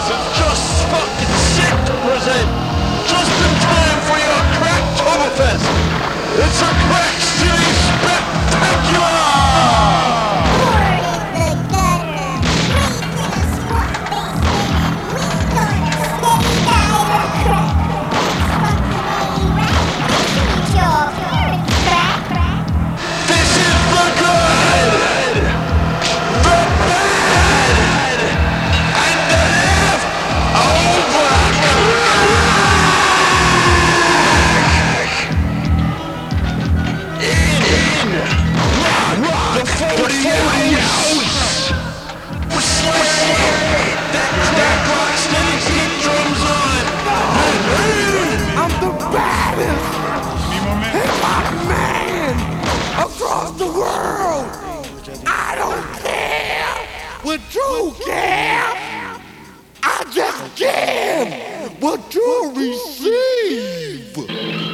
It's just fucking sick to present. Just in time for your Cracktoberfest. It's a Crack City Spectacular! Across the world, I don't care what you care. I just give what you receive.